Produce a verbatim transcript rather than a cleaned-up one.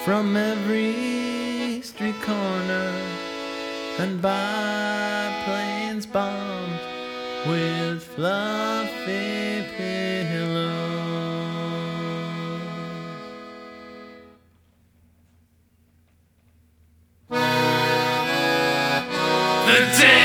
from every street corner and biplanes bombed with fluffy pillows. The day